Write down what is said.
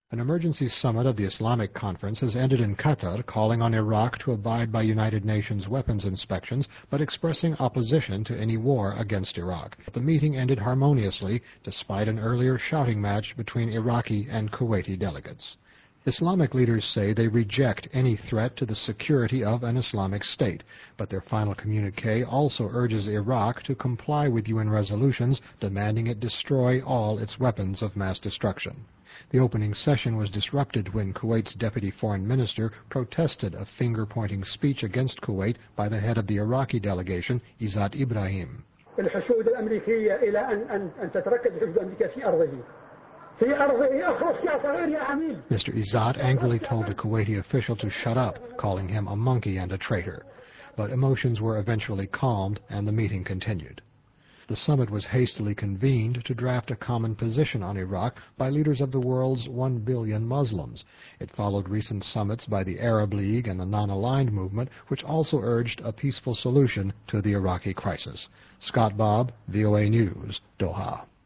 An emergency summit of the Islamic Conference has ended in Qatar, calling on Iraq to abide by United Nations weapons inspections, but expressing opposition to any war against Iraq. The meeting ended harmoniously, despite an earlier shouting match between Iraqi and Kuwaiti delegates. Islamic leaders say they reject any threat to the security of an Islamic state, but their final communique also urges Iraq to comply with UN resolutions demanding it destroy all its weapons of mass destruction. The opening session was disrupted when Kuwait's deputy foreign minister protested a finger-pointing speech against Kuwait by the head of the Iraqi delegation, Izzat Ibrahim. Mr. Izzat angrily told the Kuwaiti official to shut up, calling him a monkey and a traitor. But emotions were eventually calmed and the meeting continued. The summit was hastily convened to draft a common position on Iraq by leaders of the world's 1 billion Muslims. It followed recent summits by the Arab League and the Non-Aligned Movement, which also urged a peaceful solution to the Iraqi crisis. Scott Bobb, VOA News, Doha.